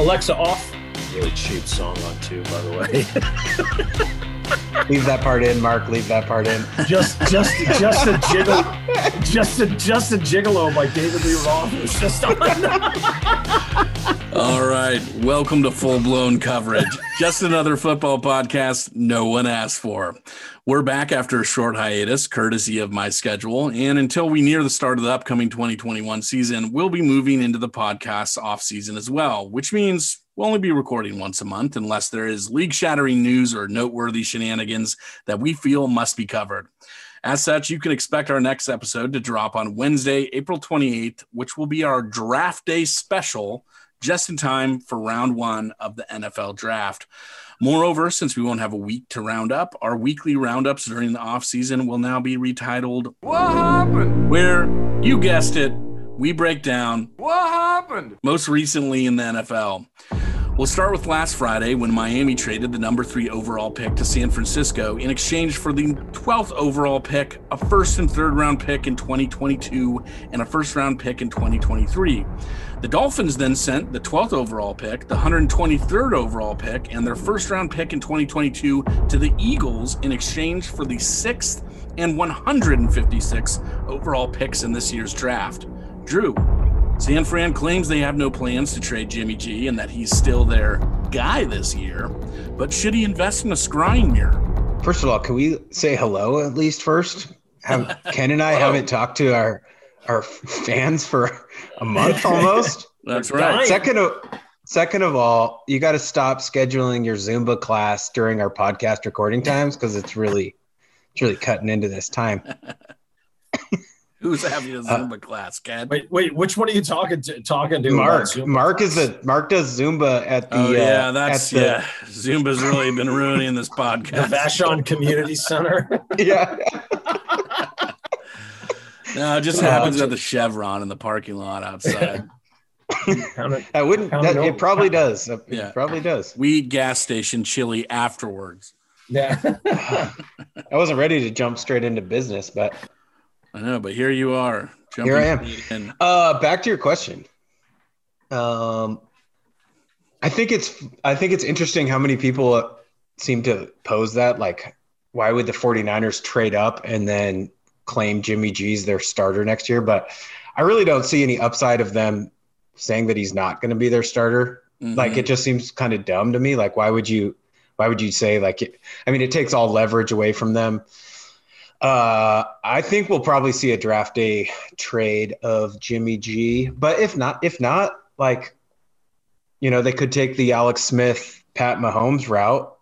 Alexa off. Really cheap song on two, by the way. Leave that part in, Mark. Leave that part in. Just a gigolo by David Lee Roth was just on. All right, welcome to Full Blown Coverage. Just another football podcast no one asked for. We're back after a short hiatus, courtesy of my schedule, and until we near the start of the upcoming 2021 season, we'll be moving into the podcast's off-season as well, which means we'll only be recording once a month unless there is league-shattering news or noteworthy shenanigans that we feel must be covered. As such, you can expect our next episode to drop on Wednesday, April 28th, which will be our Draft Day special, just in time for round one of the NFL Draft. Moreover, since we won't have a week to round up, our weekly roundups during the offseason will now be retitled What Happened? Where, you guessed it, we break down what happened most recently in the NFL. We'll start with last Friday when Miami traded the number 3 overall pick to San Francisco in exchange for the 12th overall pick, a first and third round pick in 2022, and a first round pick in 2023. The Dolphins then sent the 12th overall pick, the 123rd overall pick, and their first round pick in 2022 to the Eagles in exchange for the 6th and 156th overall picks in this year's draft. Drew, San Fran claims they have no plans to trade Jimmy G and that he's still their guy this year, but should he invest in a scrying mirror? First of all, can we say hello at least first? Ken and I haven't talked to our fans for a month almost. That's right. Second of all, you got to stop scheduling your Zumba class during our podcast recording times because it's really cutting into this time. Who's having a Zumba class, Ken? Wait, which one are you talking to? Mark does Zumba at the. Oh yeah, Zumba's really been ruining this podcast. The Vashon Community Center. Yeah. No, it just happens at the Chevron in the parking lot outside. It probably does. It probably does. We eat gas station chili afterwards. Yeah. I wasn't ready to jump straight into business, but I know, but here you are. Here I am. Back to your question. I think it's interesting how many people seem to pose that. Like, why would the 49ers trade up and then claim Jimmy G's their starter next year? But I really don't see any upside of them saying that he's not going to be their starter. Mm-hmm. Like, it just seems kind of dumb to me. Like, why would you say it takes all leverage away from them. I think we'll probably see a draft day trade of Jimmy G, but if not, like, they could take the Alex Smith, Pat Mahomes route.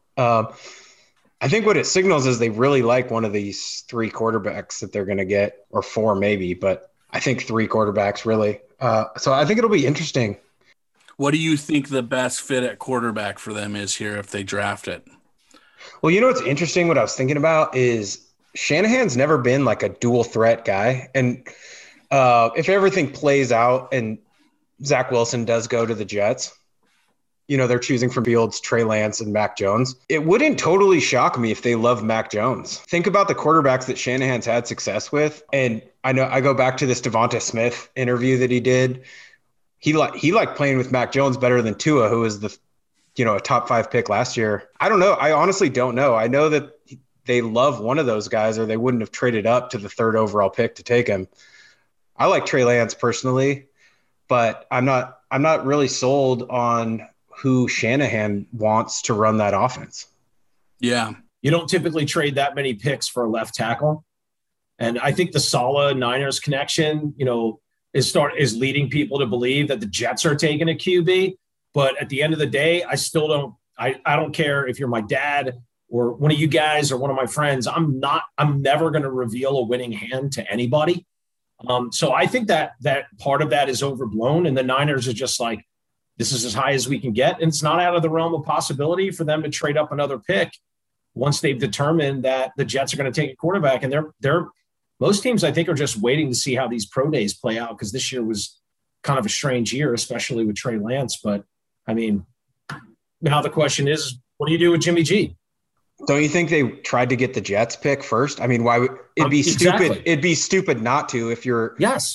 I think what it signals is they really like one of these 3 quarterbacks that they're going to get, or 4 maybe, but I think 3 quarterbacks really. So I think it'll be interesting. What do you think the best fit at quarterback for them is here if they draft it? Well, what's interesting, what I was thinking about is Shanahan's never been like a dual threat guy. And if everything plays out and Zach Wilson does go to the Jets, they're choosing from Fields, Trey Lance, and Mac Jones. It wouldn't totally shock me if they love Mac Jones. Think about the quarterbacks that Shanahan's had success with. And I know I go back to this Devonta Smith interview that he did. He liked playing with Mac Jones better than Tua, who was a top 5 pick last year. I don't know. I honestly don't know. I know that they love one of those guys, or they wouldn't have traded up to the 3rd overall pick to take him. I like Trey Lance personally, but I'm not really sold on who Shanahan wants to run that offense. Yeah. You don't typically trade that many picks for a left tackle. And I think the Saleh Niners connection, is leading people to believe that the Jets are taking a QB. But at the end of the day, I still don't, I don't care if you're my dad or one of you guys or one of my friends. I'm never going to reveal a winning hand to anybody. So I think that part of that is overblown, and the Niners are just like, this is as high as we can get. And it's not out of the realm of possibility for them to trade up another pick once they've determined that the Jets are going to take a quarterback. And most teams, I think, are just waiting to see how these pro days play out, because this year was kind of a strange year, especially with Trey Lance. But I mean, now the question is, what do you do with Jimmy G? Don't you think they tried to get the Jets pick first? I mean, why would it'd be stupid? Exactly. It'd be stupid not to if you're. Yes.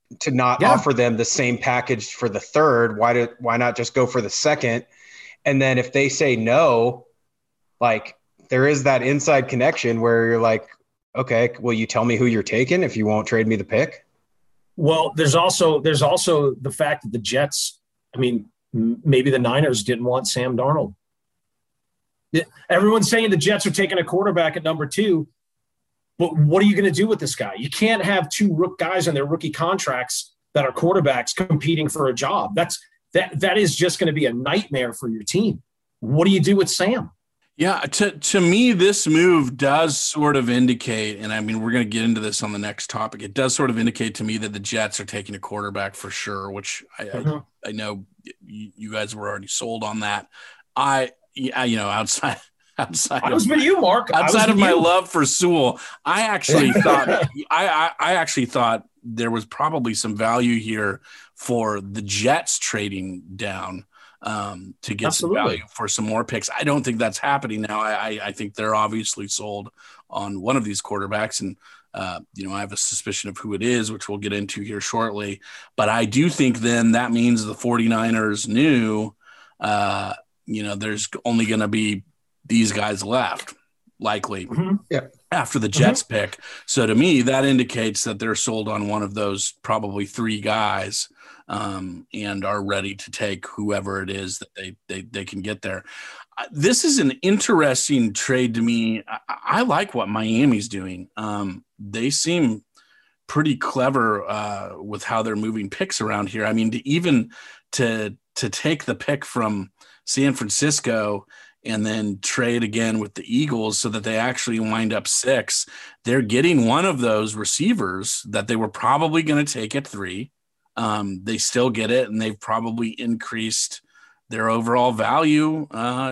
to not offer them the same package for the third. Why not just go for the second? And then if they say no, like there is that inside connection where you're like, okay, will you tell me who you're taking if you won't trade me the pick? Well, there's also the fact that the Jets, I mean, maybe the Niners didn't want Sam Darnold. Everyone's saying the Jets are taking a quarterback at number 2, but what are you going to do with this guy? You can't have 2 guys on their rookie contracts that are quarterbacks competing for a job. That is just going to be a nightmare for your team. What do you do with Sam? Yeah, to me, this move does sort of indicate, and I mean, we're going to get into this on the next topic. It does sort of indicate to me that the Jets are taking a quarterback for sure, which I know you guys were already sold on that. Outside I was with you, Mark. Outside of my love for Sewell, I actually thought I actually thought there was probably some value here for the Jets trading down to get some value for some more picks. I don't think that's happening now. I think they're obviously sold on one of these quarterbacks, and I have a suspicion of who it is, which we'll get into here shortly. But I do think then that means the 49ers knew, there's only going to be these guys left, likely, after the Jets pick. So to me, that indicates that they're sold on one of those probably 3 guys, and are ready to take whoever it is that they can get there. This is an interesting trade to me. I like what Miami's doing. They seem pretty clever with how they're moving picks around here. I mean, to take the pick from San Francisco and then trade again with the Eagles so that they actually wind up 6. They're getting one of those receivers that they were probably going to take at 3. They still get it, and they've probably increased their overall value,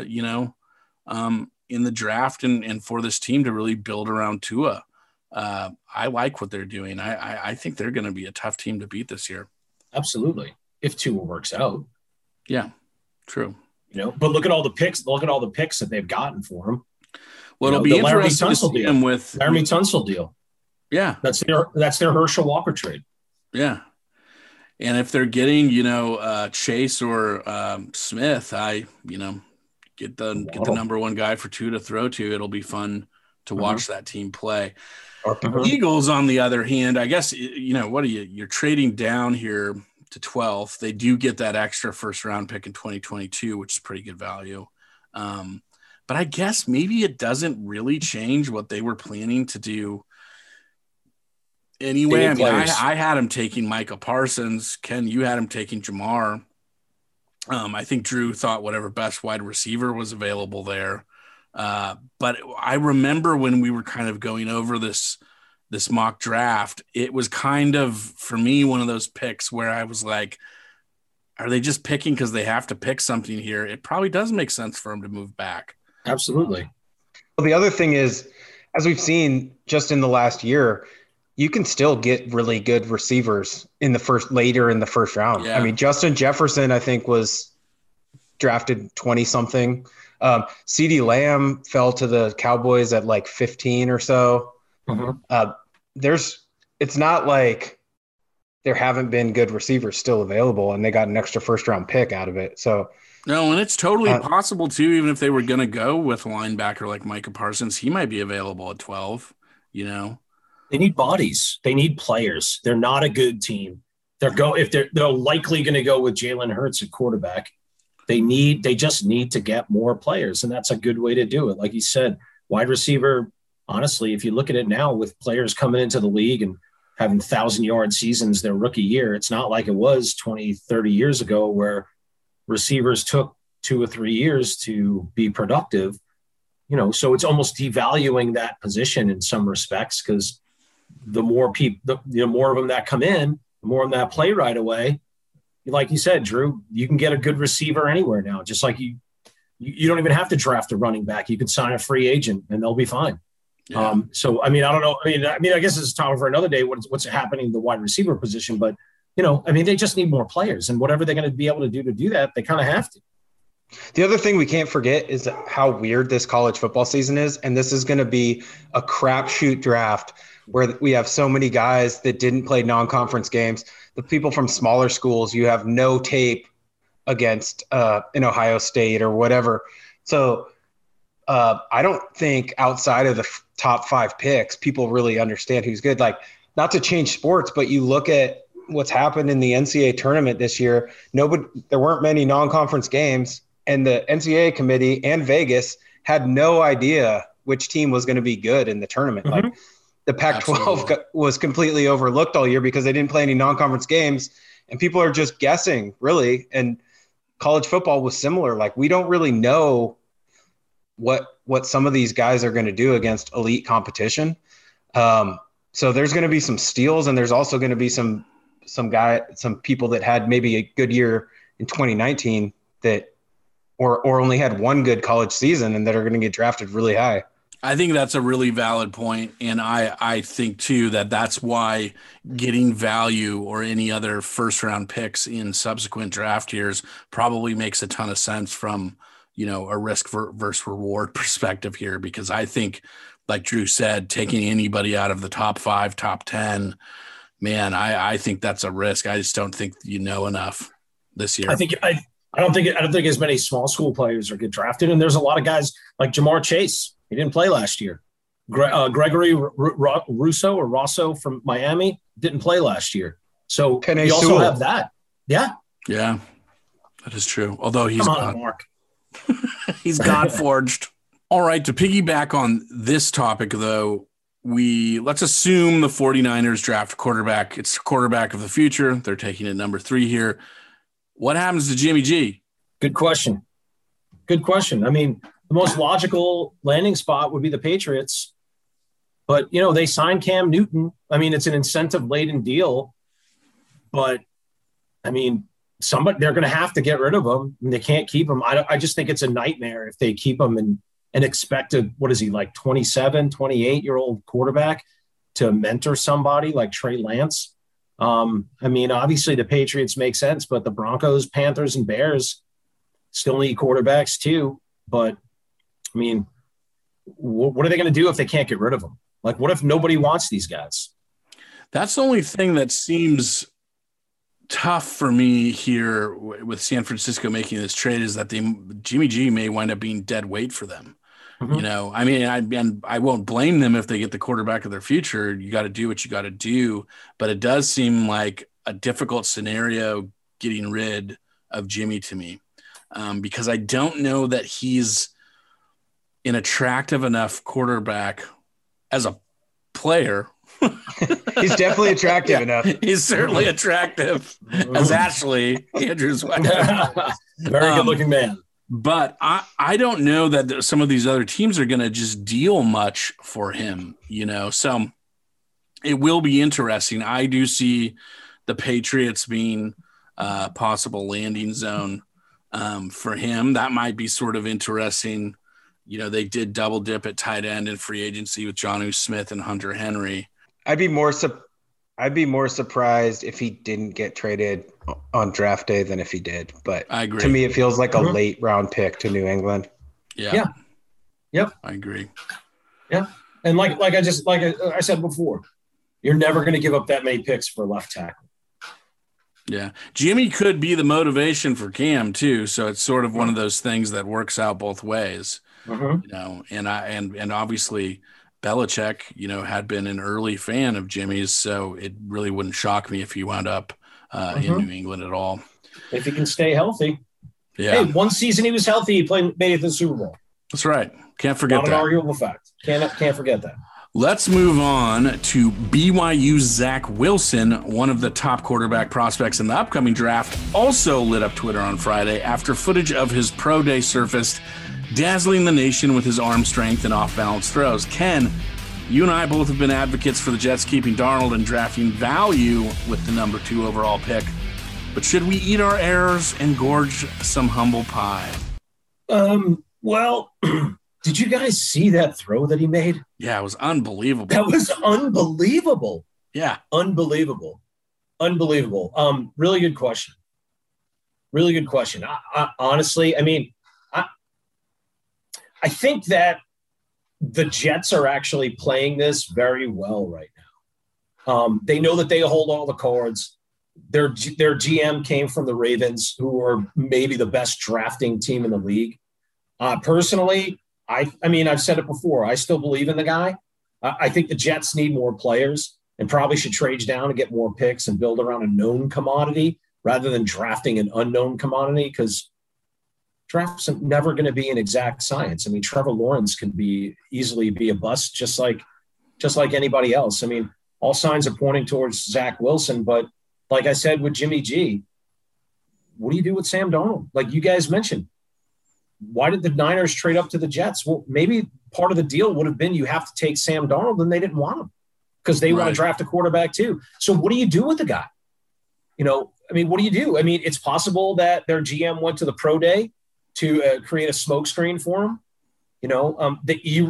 in the draft and for this team to really build around Tua. I like what they're doing. I think they're going to be a tough team to beat this year. Absolutely. If Tua works out. Yeah, true. But look at all the picks. Look at all the picks that they've gotten for him. Well, it'll be interesting to see him with Laramie Tunsil deal. Yeah, that's their Herschel Walker trade. Yeah, and if they're getting Chase or Smith, get the number 1 guy for 2 to throw to. It'll be fun to watch that team play. Eagles, on the other hand, I guess you're trading down here to 12th. They do get that extra first round pick in 2022, which is pretty good value. But I guess maybe it doesn't really change what they were planning to do anyway. I mean, I had him taking Micah Parsons. Ken, you had him taking Jamar. I think Drew thought whatever best wide receiver was available there. But I remember when we were kind of going over this mock draft, it was kind of, for me, one of those picks where I was like, are they just picking because they have to pick something here? It probably does make sense for them to move back. Absolutely. Well, the other thing is, as we've seen just in the last year, you can still get really good receivers later in the first round. Yeah. I mean, Justin Jefferson, I think, was drafted 20-something. CeeDee Lamb fell to the Cowboys at like 15 or so. It's not like there haven't been good receivers still available, and they got an extra first-round pick out of it. So no, and it's totally possible too. Even if they were going to go with a linebacker like Micah Parsons, he might be available at 12. They need bodies. They need players. They're not a good team. They're likely going to go with Jalen Hurts at quarterback. They just need to get more players, and that's a good way to do it. Like you said, wide receiver. Honestly, if you look at it now with players coming into the league and having 1,000-yard seasons their rookie year, it's not like it was 20, 30 years ago where receivers took 2 or 3 years to be productive. So it's almost devaluing that position in some respects, because the more people, the more of them that come in, the more of them that play right away. Like you said, Drew, you can get a good receiver anywhere now. Just like you don't even have to draft a running back. You could sign a free agent and they'll be fine. Yeah. So, I mean, I don't know. I mean, I guess it's a topic for another day. What's happening in the wide receiver position, but they just need more players, and whatever they're going to be able to do that, they kind of have to. The other thing we can't forget is how weird this college football season is. And this is going to be a crapshoot draft where we have so many guys that didn't play non-conference games. The people from smaller schools, you have no tape against in Ohio State or whatever. So I don't think outside of the top 5 picks, people really understand who's good. Like, not to change sports, but you look at what's happened in the NCAA tournament this year. There weren't many non-conference games, and the NCAA committee and Vegas had no idea which team was going to be good in the tournament. Mm-hmm. Like, the Pac-12 was completely overlooked all year because they didn't play any non-conference games, and people are just guessing, really. And college football was similar. Like, we don't really know what some of these guys are going to do against elite competition. So there's going to be some steals, and there's also going to be some people that had maybe a good year in 2019 that or only had one good college season and that are going to get drafted really high. I think that's a really valid point, and I think too that that's why getting value or any other first round picks in subsequent draft years probably makes a ton of sense from, you know, a risk versus reward perspective here, because I think, like Drew said, taking anybody out of the top 5, top 10, man, I think that's a risk. I just don't think you know enough this year. I don't think as many small school players are get drafted, and there's a lot of guys like Jamar Chase. He didn't play last year. Gregory Rosso from Miami didn't play last year. So you also have that. Yeah. Yeah, that is true. Although he's Mark. He's God forged. All right. To piggyback on this topic, though, let's assume the 49ers draft a quarterback. It's the quarterback of the future. They're taking it number 3 here. What happens to Jimmy G? Good question. I mean, the most logical landing spot would be the Patriots. But, you know, they signed Cam Newton. I mean, it's an incentive-laden deal. But, I memean, they're going to have to get rid of him. And they can't keep him. I just think it's a nightmare if they keep him and expect what is he, like 27, 28-year-old quarterback to mentor somebody like Trey Lance. I mean, obviously the Patriots make sense, but the Broncos, Panthers, and Bears still need quarterbacks too. But, I mean, what are they going to do if they can't get rid of them? Like, what if nobody wants these guys? That's the only thing that seems tough for me here with San Francisco making this trade, is that Jimmy G may wind up being dead weight for them. Mm-hmm. You know, I mean, I won't blame them if they get the quarterback of their future. You got to do what you got to do, but it does seem like a difficult scenario getting rid of Jimmy to me, because I don't know that he's an attractive enough quarterback as a player. He's definitely attractive enough. He's certainly attractive as Ashley Andrews. Very good looking man. But I don't know that some of these other teams are going to just deal much for him, you know. So it will be interesting. I do see the Patriots being a possible landing zone for him. That might be sort of interesting. You know, they did double dip at tight end in free agency with Jonnu Smith and Hunter Henry. I'd be more surprised if he didn't get traded on draft day than if he did. But I agree. To me, it feels like a late round pick to New England. Yeah. Yep. I agree. Yeah. And like I said before, you're never going to give up that many picks for a left tackle. Yeah. Jimmy could be the motivation for Cam too. So it's sort of one of those things that works out both ways, you know, and obviously Belichick, you know, had been an early fan of Jimmy's, so it really wouldn't shock me if he wound up in New England at all. If he can stay healthy. Yeah. Hey, one season he was healthy, he made it to the Super Bowl. That's right. Can't forget that. Not an arguable fact. Can't forget that. Let's move on to BYU's Zach Wilson, one of the top quarterback prospects in the upcoming draft, also lit up Twitter on Friday after footage of his pro day surfaced, dazzling the nation with his arm strength and off-balance throws. Ken, you and I both have been advocates for the Jets keeping Darnold and drafting value with the number 2 overall pick. But should we eat our errors and gorge some humble pie? Well, did you guys see that throw that he made? Yeah, it was unbelievable. That was unbelievable. Yeah. Unbelievable. Really good question. I honestly, I mean, I think that the Jets are actually playing this very well right now. They know that they hold all the cards. Their GM came from the Ravens, who are maybe the best drafting team in the league. Personally, I mean, I've said it before. I still believe in the guy. I think the Jets need more players and probably should trade down and get more picks and build around a known commodity rather than drafting an unknown commodity, because drafts are never going to be an exact science. I mean, Trevor Lawrence can easily be a bust, just like anybody else. I mean, all signs are pointing towards Zach Wilson, but like I said with Jimmy G, what do you do with Sam Darnold? Like you guys mentioned, why did the Niners trade up to the Jets? Well, maybe part of the deal would have been you have to take Sam Darnold, and they didn't want him because they want to draft a quarterback too. So what do you do with the guy? You know, I mean, what do you do? I mean, it's possible that their GM went to the pro day to create a smokescreen for him. You know,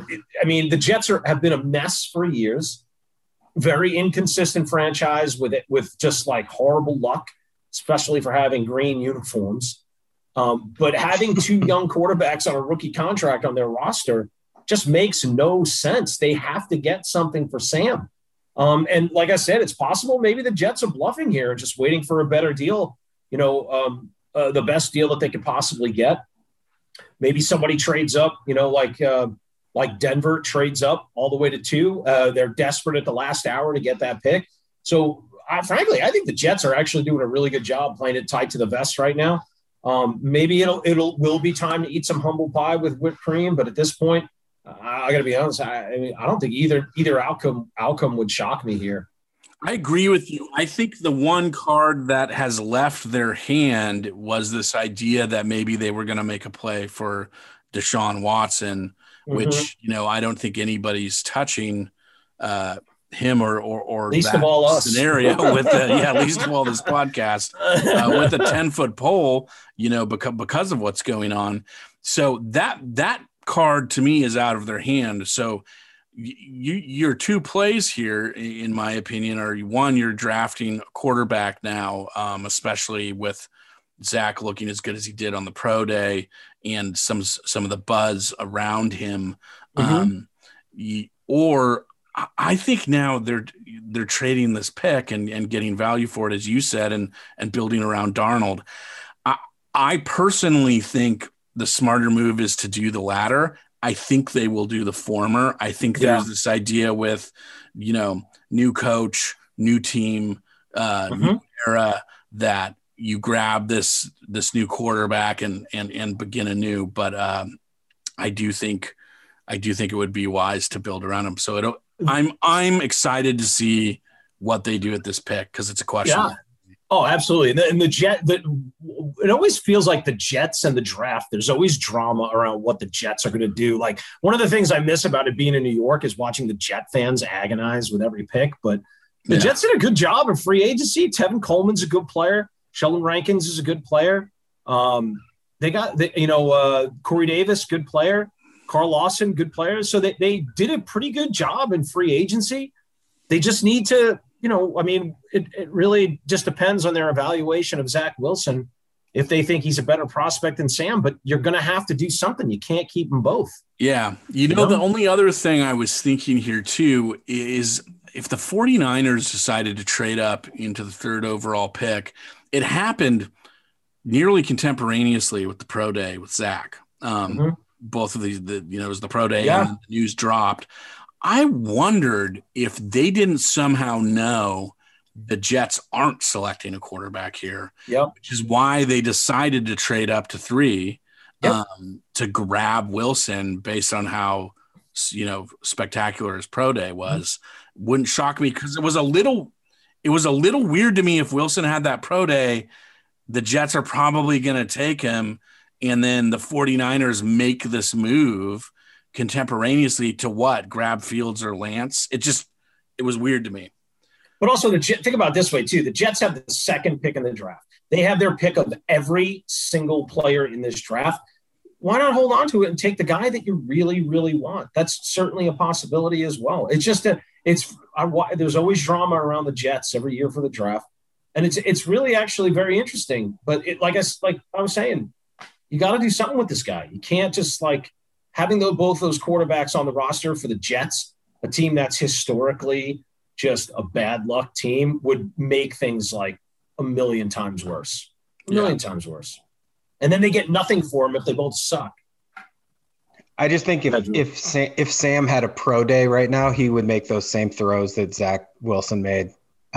the Jets have been a mess for years. Very inconsistent franchise with just like horrible luck, especially for having green uniforms. But having two young quarterbacks on a rookie contract on their roster just makes no sense. They have to get something for Sam. And like I said, it's possible maybe the Jets are bluffing here, just waiting for a better deal, you know, the best deal that they could possibly get. Maybe somebody trades up, you know, like Denver trades up all the way to 2. They're desperate at the last hour to get that pick. So frankly, I think the Jets are actually doing a really good job playing it tight to the vest right now. Maybe will be time to eat some humble pie with whipped cream, but at this point, I got to be honest. I mean, I don't think either outcome would shock me here. I agree with you. I think the one card that has left their hand was this idea that maybe they were going to make a play for Deshaun Watson, which, you know, I don't think anybody's touching him or least that of all us scenario with least of all this podcast with a 10-foot pole, you know, because of what's going on. So that card to me is out of their hand. So your two plays here, in my opinion, are one, you're drafting a quarterback now, especially with Zach looking as good as he did on the pro day and some of the buzz around him. Or I think now they're trading this pick and getting value for it, as you said, and building around Darnold. I personally think the smarter move is to do the latter. I think they will do the former. I think there's this idea with, you know, new coach, new team, new era, that you grab this new quarterback and begin anew. But I do think it would be wise to build around him. So I'm excited to see what they do at this pick, because it's a question. Yeah. Oh, absolutely. And it always feels like the Jets and the draft, there's always drama around what the Jets are going to do. Like, one of the things I miss about it being in New York is watching the Jet fans agonize with every pick. But the Jets did a good job of free agency. Tevin Coleman's a good player. Sheldon Rankins is a good player. They got, Corey Davis, good player. Carl Lawson, good player. So they did a pretty good job in free agency. They just need to, it really just depends on their evaluation of Zach Wilson, if they think he's a better prospect than Sam. But you're going to have to do something. You can't keep them both. Yeah. The only other thing I was thinking here too is if the 49ers decided to trade up into the 3rd overall pick, it happened nearly contemporaneously with the pro day with Zach. Both of these, it was the pro day and the news dropped. I wondered if they didn't somehow know the Jets aren't selecting a quarterback here, which is why they decided to trade up to 3 to grab Wilson based on how, spectacular his pro day was. Wouldn't shock me, because it was a little weird to me if Wilson had that pro day, the Jets are probably going to take him, and then the 49ers make this move contemporaneously to grab Fields or Lance. It was weird to me. But also, think about it this way too. The Jets have the 2nd pick in the draft. They have their pick of every single player in this draft. Why not hold on to it and take the guy that you really, really want? That's certainly a possibility as well. It's just there's always drama around the Jets every year for the draft, and it's really actually very interesting. But like I was saying, you got to do something with this guy. You can't just having both those quarterbacks on the roster for the Jets, a team that's historically just a bad luck team would make things like a million times worse. A million times worse. And then they get nothing for them if they both suck. I just think if Sam had a pro day right now, he would make those same throws that Zach Wilson made.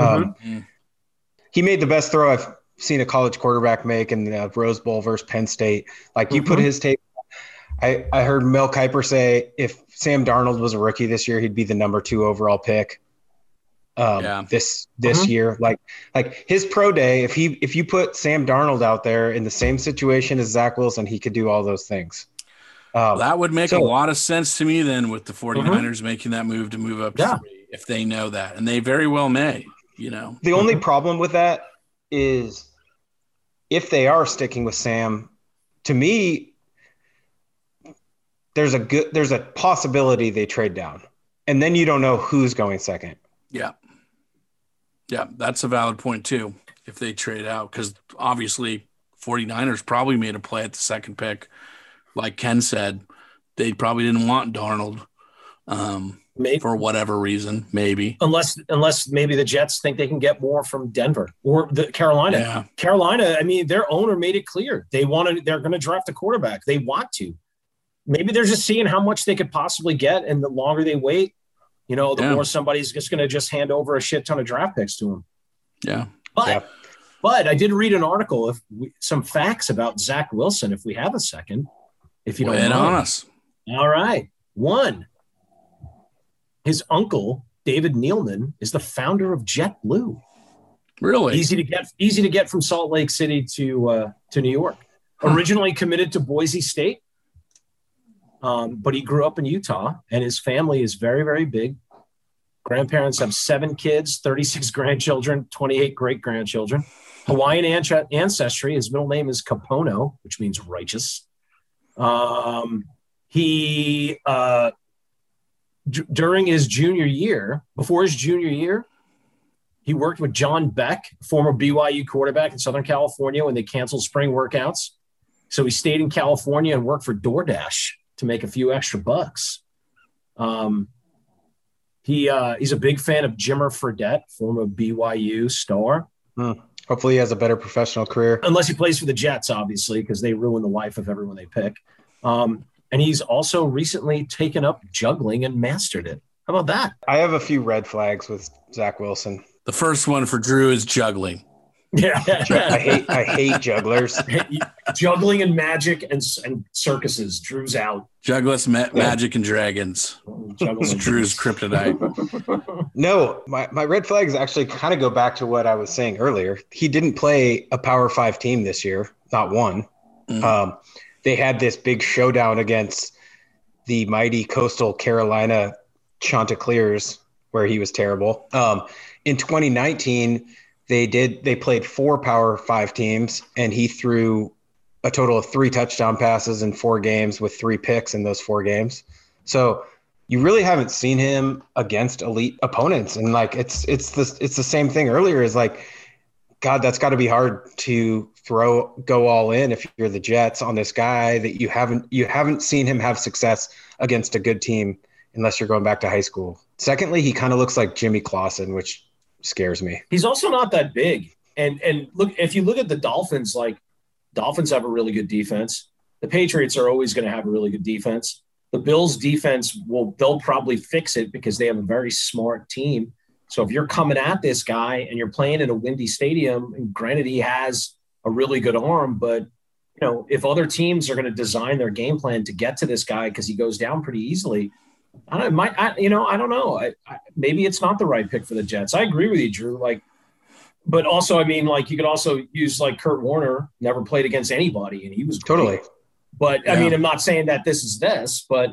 He made the best throw I've seen a college quarterback make in the Rose Bowl versus Penn State. Like you put his tape. I heard Mel Kiper say if Sam Darnold was a rookie this year, he'd be the number 2 overall pick. This year, like his pro day, if you put Sam Darnold out there in the same situation as Zach Wilson, he could do all those things. That would make a lot of sense to me then, with the 49ers making that move to move up to 3, if they know that, and they very well may. The only problem with that is if they are sticking with Sam, to me, there's a possibility they trade down, and then you don't know who's going second. Yeah, that's a valid point too. If they trade out, because obviously 49ers probably made a play at the second pick. Like Ken said, they probably didn't want Darnold for whatever reason, maybe. Unless maybe the Jets think they can get more from Denver or Carolina. Yeah. Carolina, I mean, their owner made it clear they're going to draft a quarterback. They want to. Maybe they're just seeing how much they could possibly get, and the longer they wait, the more somebody's just going to just hand over a shit ton of draft picks to them. Yeah. But I did read an article, some facts about Zach Wilson, if we have a second. If you don't mind. On us. All right. 1, his uncle, David Nealman, is the founder of JetBlue. Really? Easy to get from Salt Lake City to New York. Originally committed to Boise State, but he grew up in Utah, and his family is very, very big. Grandparents have 7 kids, 36 grandchildren, 28 great-grandchildren. Hawaiian ancestry. His middle name is Kapono, which means righteous. During his junior year, before his junior year, he worked with John Beck, former BYU quarterback in Southern California, when they canceled spring workouts. So he stayed in California and worked for DoorDash to make a few extra bucks. He's a big fan of Jimmer Fredette, former BYU star. Hopefully he has a better professional career. Unless he plays for the Jets, obviously, because they ruin the life of everyone they pick. And he's also recently taken up juggling and mastered it. How about that? I have a few red flags with Zach Wilson. The first one for Drew is juggling. Yeah. I hate jugglers. Juggling and magic and circuses. Drew's out. Jugglers, magic, and dragons. It's Drew's kryptonite. No, my red flags actually kind of go back to what I was saying earlier. He didn't play a Power 5 team this year, not one. They had this big showdown against the mighty Coastal Carolina Chanticleers, where he was terrible. In 2019, they played 4 Power 5 teams, and he threw a total of 3 touchdown passes in 4 games with 3 picks in those 4 games. So you really haven't seen him against elite opponents. And like, it's the same thing earlier, is like, God, that's got to be hard to go all in if you're the Jets on this guy that you haven't seen him have success against a good team unless you're going back to high school. Secondly, he kind of looks like Jimmy Clausen, which scares me. He's also not that big. And look, if you look at the Dolphins, like, Dolphins have a really good defense. The Patriots are always going to have a really good defense. The Bills defense, they'll probably fix it because they have a very smart team. So if you're coming at this guy and you're playing in a windy stadium, and granted he has a really good arm, but if other teams are going to design their game plan to get to this guy because he goes down pretty easily, I don't know. Maybe it's not the right pick for the Jets. I agree with you, Drew. But also, I mean, you could also use Kurt Warner, never played against anybody, and he was great. Totally. But I mean, I'm not saying that this is this, but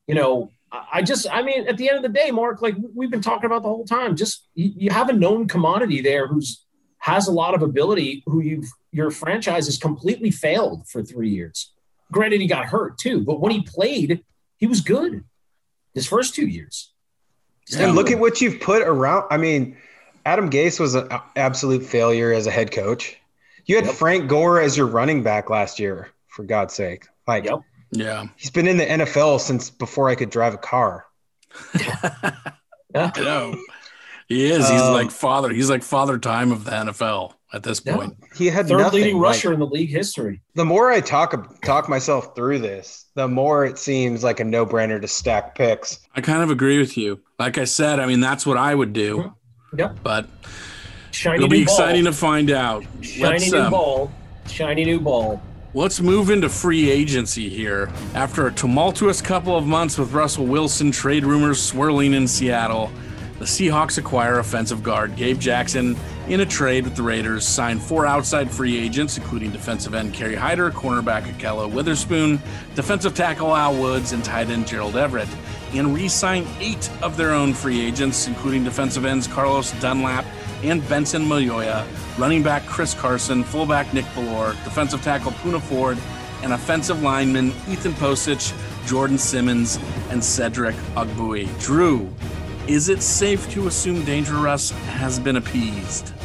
at the end of the day, Mark, we've been talking about the whole time, just you have a known commodity there has a lot of ability, your franchise has completely failed for 3 years. Granted, he got hurt too, but when he played, he was good his first 2 years. And look at what you've put around. I mean, Adam Gase was an absolute failure as a head coach. You had Frank Gore as your running back last year, for God's sake. Yeah. He's been in the NFL since before I could drive a car. I know. He is. He's like father. He's like father time of the NFL at this point. He had third nothing. leading rusher in the league history. The more I talk myself through this, the more it seems like a no-brainer to stack picks. I kind of agree with you. Like I said, I mean, that's what I would do. Yep. But Shiny it'll be new ball. exciting to find out. Shiny new ball. Shiny new ball. Let's move into free agency here. After a tumultuous couple of months with Russell Wilson trade rumors swirling in Seattle, the Seahawks acquire offensive guard Gabe Jackson in a trade with the Raiders, signed 4 outside free agents, including defensive end Kerry Hyder, cornerback Ahkello Witherspoon, defensive tackle Al Woods, and tight end Gerald Everett, and re-signed 8 of their own free agents, including defensive ends Carlos Dunlap and Benson Mayoya, running back Chris Carson, fullback Nick Ballore, defensive tackle Poona Ford, and offensive linemen Ethan Posich, Jordan Simmons, and Cedric Ogbui. Drew, is it safe to assume Danger Russ has been appeased?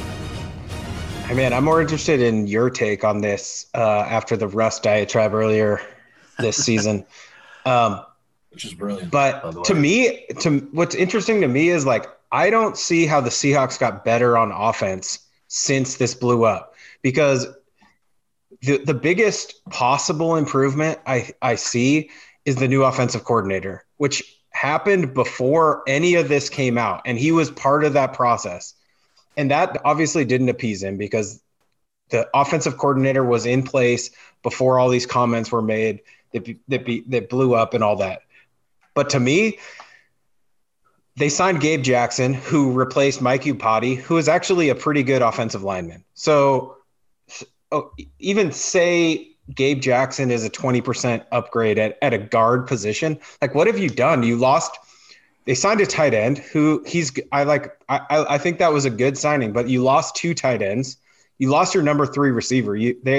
I mean, I'm more interested in your take on this after the Russ diatribe earlier this season. Which is brilliant. But to me, what's interesting to me is like, I don't see how the Seahawks got better on offense since this blew up, because the biggest possible improvement I see is the new offensive coordinator, which happened before any of this came out, and he was part of that process. And that obviously didn't appease him because the offensive coordinator was in place before all these comments were made that blew up and all that. But to me, they signed Gabe Jackson, who replaced Mike Iupati, who is actually a pretty good offensive lineman. So even say Gabe Jackson is a 20% upgrade at a guard position. Like, what have you done? You lost. They signed a tight end who I think that was a good signing, but you lost 2 tight ends. You lost your number 3 receiver.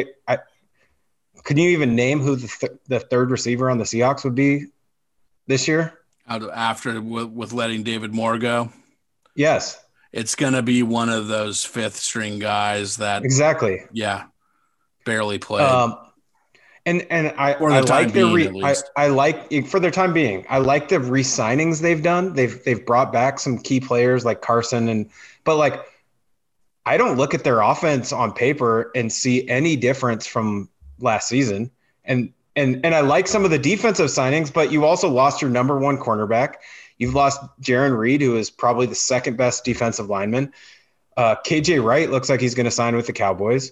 Can you even name who the third receiver on the Seahawks would be this year? After with letting David Moore go? Yes. It's going to be one of those 5th string guys that exactly. Yeah. Barely played. And I like I like for their time being. I like the re-signings they've done. They've brought back some key players like Carson but like, I don't look at their offense on paper and see any difference from last season. And I like some of the defensive signings, but you also lost your number 1 cornerback. You've lost Jaron Reed, who is probably the 2nd best defensive lineman. KJ Wright looks like he's going to sign with the Cowboys.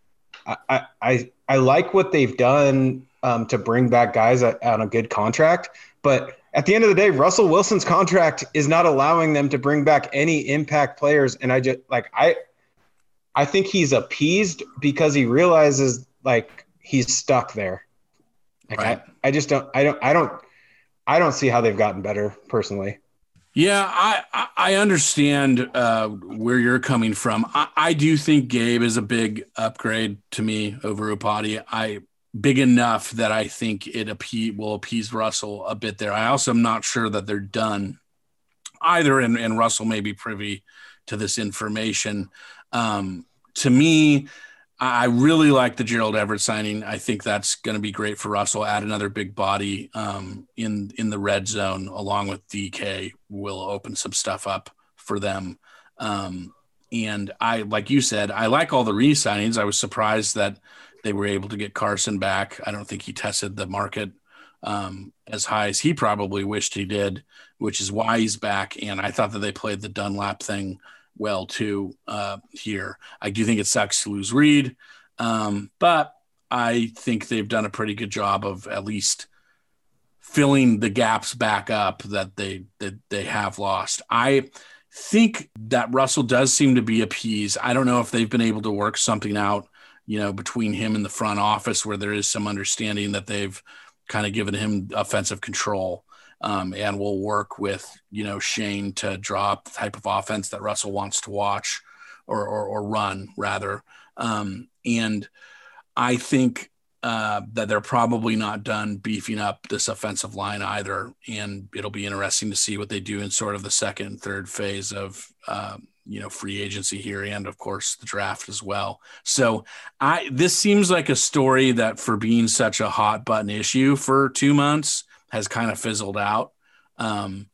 I like what they've done to bring back guys on a good contract, but at the end of the day, Russell Wilson's contract is not allowing them to bring back any impact players. And I think he's appeased because he realizes like he's stuck there. Like, right. I don't see how they've gotten better personally. Yeah, I understand where you're coming from. I do think Gabe is a big upgrade to me over Iupati. Big enough that I think it will appease Russell a bit there. I also am not sure that they're done either, and Russell may be privy to this information. To me, I really like the Gerald Everett signing. I think that's going to be great for Russell. Add another big body in the red zone along with DK will open some stuff up for them. And I, like you said, I like all the re-signings. I was surprised that they were able to get Carson back. I don't think he tested the market as high as he probably wished he did, which is why he's back. And I thought that they played the Dunlap thing well too here. I do think it sucks to lose Reed, but I think they've done a pretty good job of at least filling the gaps back up that they have lost. I think that Russell does seem to be appeased. I don't know if they've been able to work something out, between him and the front office where there is some understanding that they've kind of given him offensive control. And we'll work with, Shane to draw up the type of offense that Russell wants to watch or run rather. And I think that they're probably not done beefing up this offensive line either. And it'll be interesting to see what they do in sort of the second and third phase of, free agency here and of course the draft as well. So this seems like a story that for being such a hot button issue for 2 months has kind of fizzled out.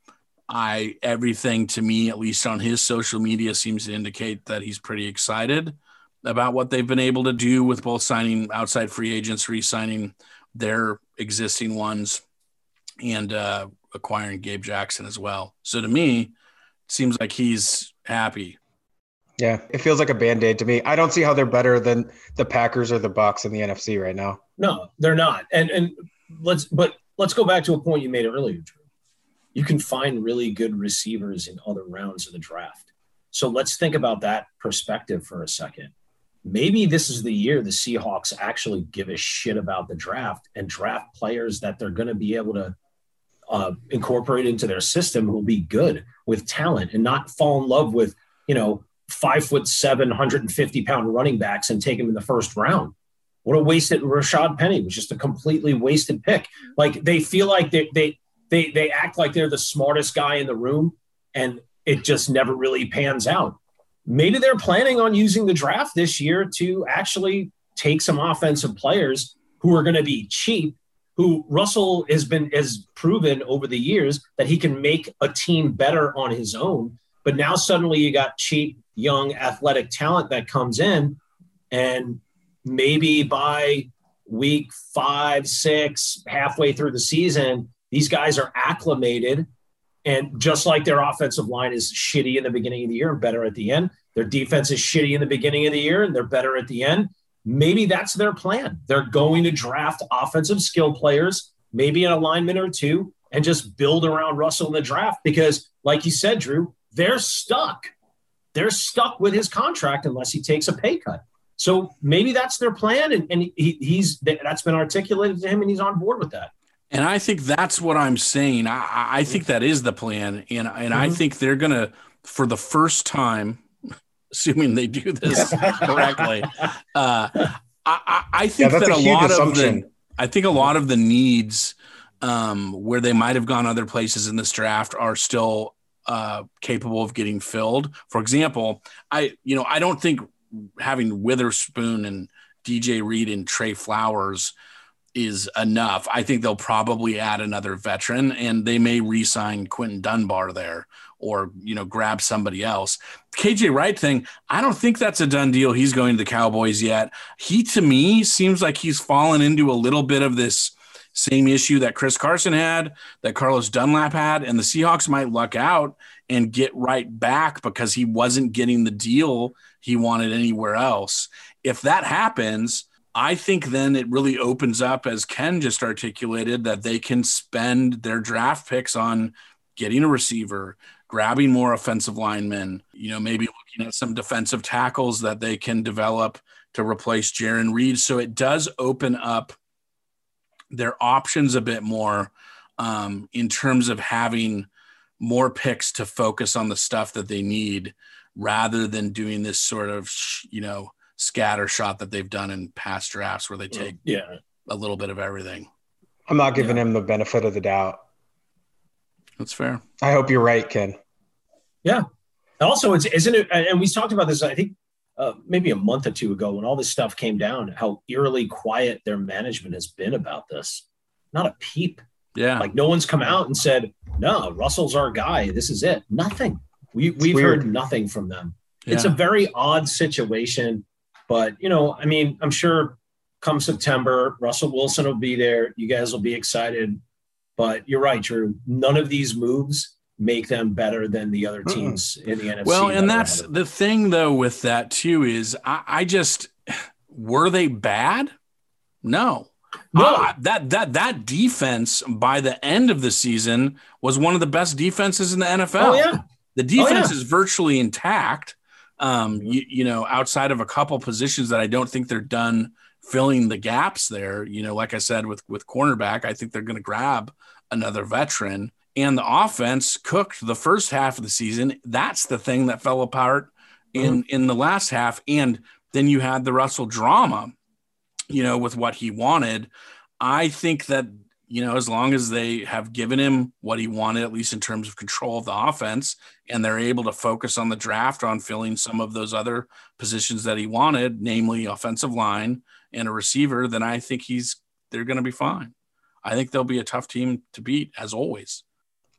Everything to me, at least on his social media, seems to indicate that he's pretty excited about what they've been able to do with both signing outside free agents, re-signing their existing ones, and acquiring Gabe Jackson as well. So to me, it seems like he's happy. Yeah, it feels like a Band-Aid to me. I don't see how they're better than the Packers or the Bucs in the NFC right now. No, they're not. And let's go back to a point you made earlier, Drew. You can find really good receivers in other rounds of the draft. So let's think about that perspective for a second. Maybe this is the year the Seahawks actually give a shit about the draft and draft players that they're going to be able to incorporate into their system who will be good with talent and not fall in love with, 5'7", 150-pound running backs and take them in the first round. What a wasted Rashad Penny was just a completely wasted pick. Like they feel like they act like they're the smartest guy in the room and it just never really pans out. Maybe they're planning on using the draft this year to actually take some offensive players who are going to be cheap, who Russell has proven over the years that he can make a team better on his own. But now suddenly you got cheap, young, athletic talent that comes in, and maybe by week 5, 6, halfway through the season, these guys are acclimated. And just like their offensive line is shitty in the beginning of the year and better at the end, their defense is shitty in the beginning of the year and they're better at the end. Maybe that's their plan. They're going to draft offensive skill players, maybe an alignment or two, and just build around Russell in the draft because, like you said, Drew, they're stuck. They're stuck with his contract unless he takes a pay cut. So maybe that's their plan, and that's been articulated to him, and he's on board with that. And I think that's what I'm saying. I think that is the plan, and I think they're gonna, for the first time, assuming they do this correctly, I think that a lot of the needs where they might have gone other places in this draft are still capable of getting filled. For example, I don't think having Witherspoon and DJ Reed and Trey Flowers is enough. I think they'll probably add another veteran, and they may re-sign Quentin Dunbar there or, grab somebody else. KJ Wright thing, I don't think that's a done deal. He's going to the Cowboys yet. He, to me, seems like he's fallen into a little bit of this same issue that Chris Carson had, that Carlos Dunlap had, and the Seahawks might luck out and get right back because he wasn't getting the deal he wanted anywhere else. If that happens, I think then it really opens up, as Ken just articulated, that they can spend their draft picks on getting a receiver, grabbing more offensive linemen, maybe looking at some defensive tackles that they can develop to replace Jarran Reed. So it does open up their options a bit more in terms of having more picks to focus on the stuff that they need rather than doing this sort of, scatter shot that they've done in past drafts where they take a little bit of everything. I'm not giving him the benefit of the doubt. That's fair. I hope you're right, Ken. Yeah. Also, isn't it? And we talked about this, I think, maybe a month or two ago when all this stuff came down, how eerily quiet their management has been about this. Not a peep. Yeah. Like no one's come out and said, no, Russell's our guy. This is it. Nothing. We've heard nothing from them. Yeah. It's a very odd situation, but I'm sure come September, Russell Wilson will be there. You guys will be excited, but you're right, Drew. None of these moves make them better than the other teams in the NFC. Well, and that's the thing, though, with that, too, is I just – were they bad? No. That defense by the end of the season was one of the best defenses in the NFL. Oh, yeah. The defense is virtually intact, outside of a couple positions that I don't think they're done filling the gaps there. Like I said, with cornerback, I think they're going to grab another veteran. And the offense cooked the first half of the season. That's the thing that fell apart in the last half. And then you had the Russell drama, with what he wanted. I think that, as long as they have given him what he wanted, at least in terms of control of the offense, and they're able to focus on the draft on filling some of those other positions that he wanted, namely offensive line and a receiver, then I think they're going to be fine. I think they'll be a tough team to beat, as always.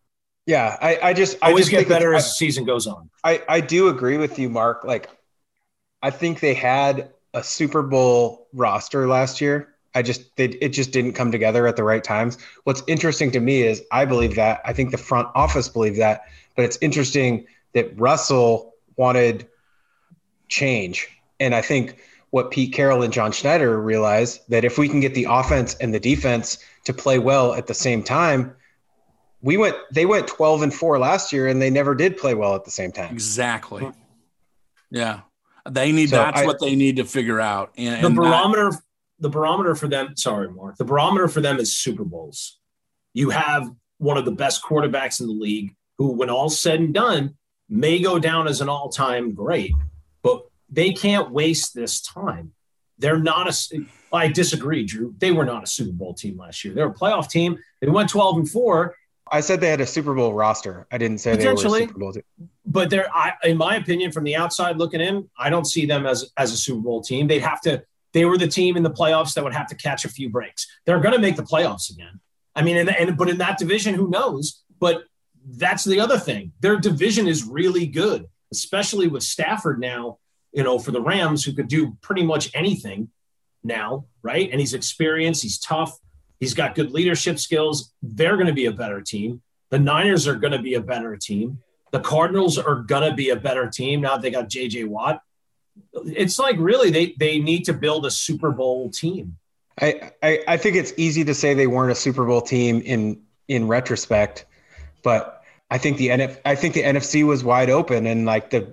Yeah, I just get think better as the season goes on. I do agree with you, Mark. Like, I think they had a Super Bowl roster last year. It just didn't come together at the right times. What's interesting to me is I believe that. I think the front office believed that, but it's interesting that Russell wanted change. And I think what Pete Carroll and John Schneider realized that if we can get the offense and the defense to play well at the same time, they went 12-4 last year and they never did play well at the same time. Exactly. Yeah. That's what they need to figure out. And the barometer for them, sorry, Mark, the barometer for them is Super Bowls. You have one of the best quarterbacks in the league who, when all's said and done, may go down as an all-time great, but they can't waste this time. They're not I disagree, Drew. They were not a Super Bowl team last year. They were a playoff team. They went 12-4. I said they had a Super Bowl roster. I didn't say they were a Super Bowl team. But in my opinion, from the outside looking in, I don't see them as a Super Bowl team. They were the team in the playoffs that would have to catch a few breaks. They're going to make the playoffs again. I mean, but in that division, who knows? But that's the other thing. Their division is really good, especially with Stafford now, for the Rams, who could do pretty much anything now, right? And he's experienced, he's tough, he's got good leadership skills. They're going to be a better team. The Niners are going to be a better team. The Cardinals are going to be a better team now that they got J.J. Watt. It's like, really, they need to build a Super Bowl team. I think it's easy to say they weren't a Super Bowl team in retrospect, but I think the NFC was wide open, and like the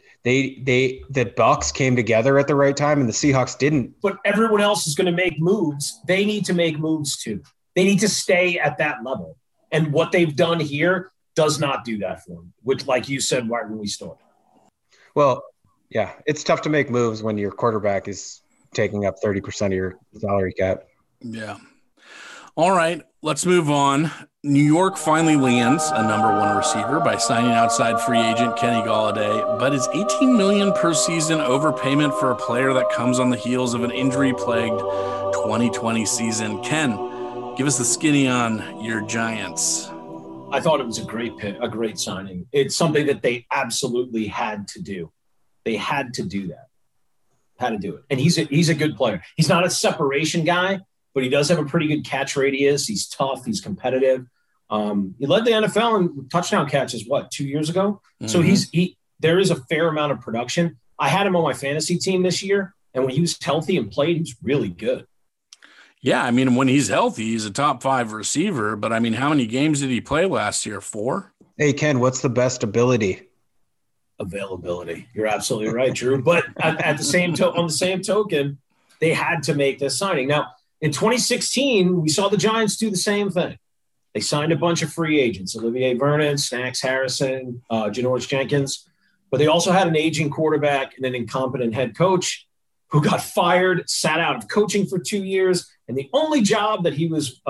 Bucs came together at the right time and the Seahawks didn't. But everyone else is going to make moves. They need to make moves too. They need to stay at that level. And what they've done here does not do that for them, which, like you said, right when we started. Well, yeah, it's tough to make moves when your quarterback is taking up 30% of your salary cap. Yeah. All right, let's move on. New York finally lands a number one receiver by signing outside free agent Kenny Golladay, but is $18 million per season overpayment for a player that comes on the heels of an injury-plagued 2020 season. Ken, give us the skinny on your Giants. I thought it was a great pick, a great signing. It's something that they absolutely had to do. They had to do that. Had to do it. And he's a good player. He's not a separation guy, but he does have a pretty good catch radius. He's tough. He's competitive. He led the NFL in touchdown catches, 2 years ago? Mm-hmm. So there is a fair amount of production. I had him on my fantasy team this year, and when he was healthy and played, he was really good. Yeah, I mean, when he's healthy, he's a top 5 receiver. But, I mean, how many games did he play last year? 4? Hey, Ken, what's the best ability? Availability. You're absolutely right, Drew. But on the same token, they had to make this signing. Now, in 2016, we saw the Giants do the same thing. They signed a bunch of free agents, Olivier Vernon, Snacks Harrison, Janoris Jenkins. But they also had an aging quarterback and an incompetent head coach who got fired, sat out of coaching for 2 years, and the only job that he was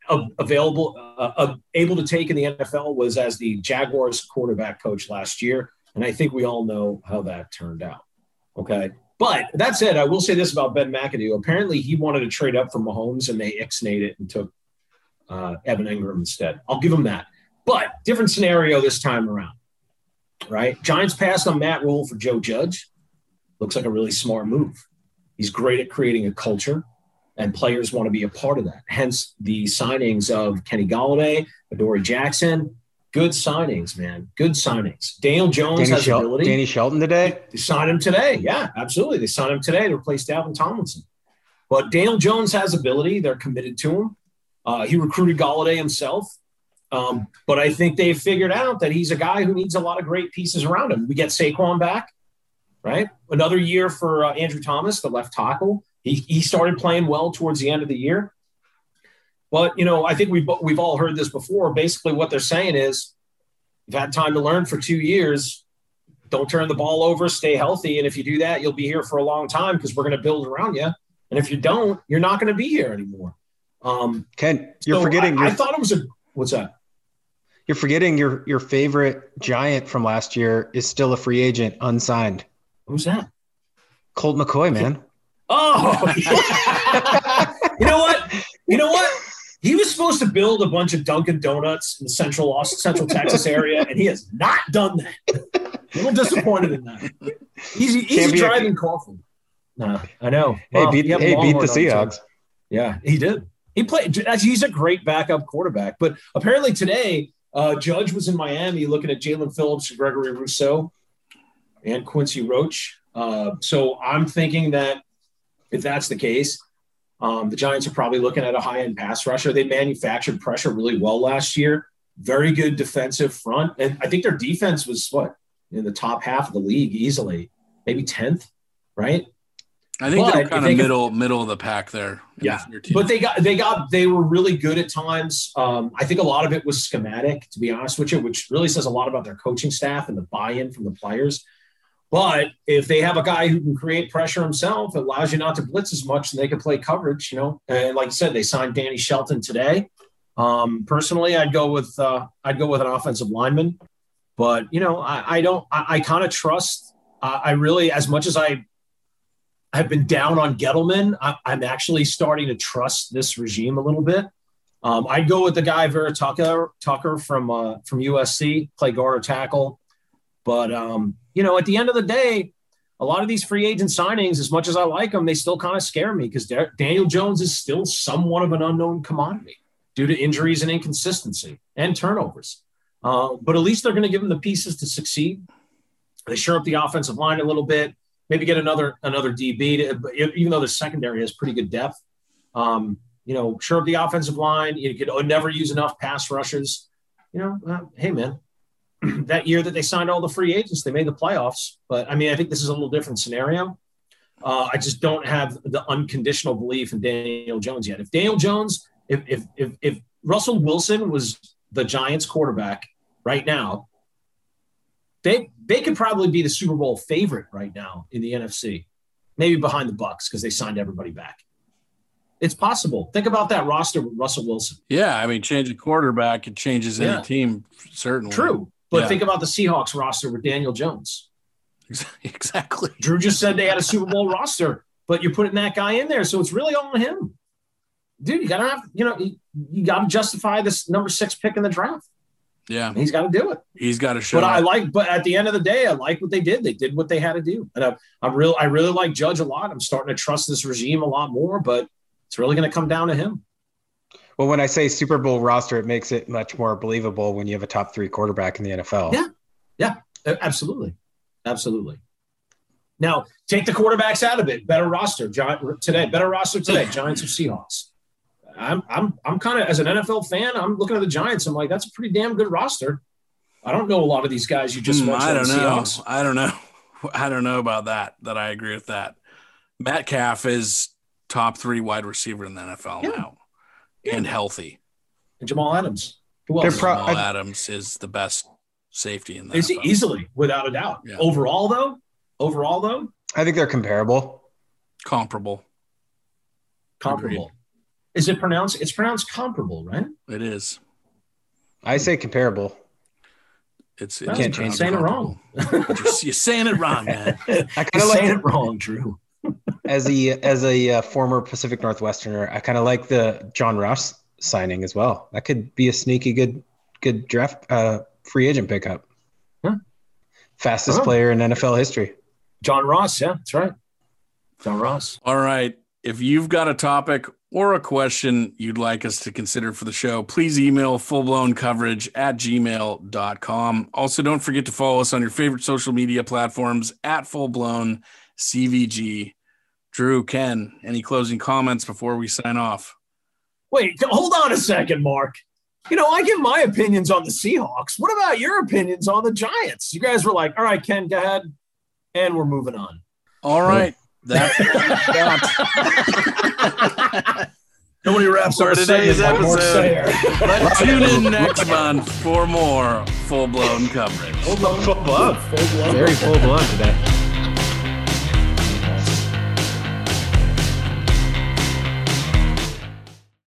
able to take in the NFL was as the Jaguars quarterback coach last year. And I think we all know how that turned out. Okay. But that said, I will say this about Ben McAdoo. Apparently he wanted to trade up for Mahomes and they ixnayed it and took Evan Ingram instead. I'll give him that. But different scenario this time around, right? Giants passed on Matt Rule for Joe Judge. Looks like a really smart move. He's great at creating a culture, and players want to be a part of that. Hence the signings of Kenny Golladay, Adoree Jackson. Good signings, man. Good signings. Daniel Jones has ability. Danny Shelton today? They signed him today. Yeah, absolutely. They signed him today to replace Dalvin Tomlinson. But Daniel Jones has ability. They're committed to him. He recruited Golladay himself. But I think they've figured out that he's a guy who needs a lot of great pieces around him. We get Saquon back, right? Another year for Andrew Thomas, the left tackle. He started playing well towards the end of the year. But, I think we've all heard this before. Basically what they're saying is you've had time to learn for 2 years. Don't turn the ball over, stay healthy. And if you do that, you'll be here for a long time because we're going to build around you. And if you don't, you're not going to be here anymore. Ken, you're forgetting. I thought it was what's that? You're forgetting your favorite Giant from last year is still a free agent, unsigned. Who's that? Colt McCoy, man. Oh, You know what? He was supposed supposed to build a bunch of Dunkin' Donuts in the central Texas area, and he has not done that. A little disappointed in that. Easy driving coffee. Nah, I know. Hey, beat the Seahawks. Yeah, he did. He played. He's a great backup quarterback. But apparently today, Judge was in Miami looking at Jalen Phillips, Gregory Rousseau, and Quincy Roach. So I'm thinking that if that's the case, the Giants are probably looking at a high-end pass rusher. They manufactured pressure really well last year. Very good defensive front. And I think their defense was, in the top half of the league easily, maybe 10th, right? I think they're kind of middle of the pack there. Yeah, but they were really good at times. I think a lot of it was schematic, to be honest with you, which really says a lot about their coaching staff and the buy-in from the players. But if they have a guy who can create pressure himself, it allows you not to blitz as much, and they can play coverage. And like you said, they signed Danny Shelton today. Personally, I'd go with an offensive lineman. But I kind of trust. I really, as much as I have been down on Gettleman, I'm actually starting to trust this regime a little bit. I'd go with the guy Vera Tucker from USC, play guard or tackle. But at the end of the day, a lot of these free agent signings, as much as I like them, they still kind of scare me because Daniel Jones is still somewhat of an unknown commodity due to injuries and inconsistency and turnovers. But at least they're going to give him the pieces to succeed. They shore up the offensive line a little bit. Maybe get another DB, even though the secondary has pretty good depth. Shore up the offensive line. You could never use enough pass rushers. Hey, man, that year that they signed all the free agents, they made the playoffs. But, I think this is a little different scenario. I just don't have the unconditional belief in Daniel Jones yet. If Daniel Jones, if Russell Wilson was the Giants quarterback right now, they could probably be the Super Bowl favorite right now in the NFC, maybe behind the Bucs because they signed everybody back. It's possible. Think about that roster with Russell Wilson. Yeah, change a quarterback, it changes any team, certainly. True, but think about the Seahawks roster with Daniel Jones. Exactly. Drew just said they had a Super Bowl roster, but you're putting that guy in there, so it's really all on him. Dude, you gotta have, you gotta justify this number 6 pick in the draft. Yeah, he's got to do it. He's got to show. But at the end of the day, I like what they did. They did what they had to do, and I really like Judge a lot. I'm starting to trust this regime a lot more, but it's really going to come down to him. Well, when I say Super Bowl roster, it makes it much more believable when you have a top 3 quarterback in the NFL. Yeah, absolutely. Now take the quarterbacks out of it. Better roster today. Giants or Seahawks. I'm kind of, as an NFL fan, I'm looking at the Giants. I'm like, that's a pretty damn good roster. I don't know a lot of these guys you just mentioned. I don't know about that I agree with that. Metcalf is top 3 wide receiver in the NFL now and healthy. And Jamal Adams. Who else? Jamal Adams is the best safety in the NFL. Easily, without a doubt. Yeah. Overall, though? I think they're comparable. Comparable. Agreed. Is it pronounced? It's pronounced comparable, right? It is. I say comparable. You can't change saying it wrong. You're saying it wrong, man. I kind of like it wrong, Drew. As a former Pacific Northwesterner, I kind of like the John Ross signing as well. That could be a sneaky good draft free agent pickup. Huh? Fastest player in NFL history. John Ross, yeah, that's right. John Ross. All right. If you've got a topic or a question you'd like us to consider for the show, please email fullblowncoverage@gmail.com. Also, don't forget to follow us on your favorite social media platforms @fullblownCVG. Drew, Ken, any closing comments before we sign off? Wait, hold on a second, Mark. I give my opinions on the Seahawks. What about your opinions on the Giants? You guys were like, all right, Ken, go ahead. And we're moving on. All right. Nobody wraps up today's episode. But tune in next month for more full-blown coverage. Full blown. Very full blown today.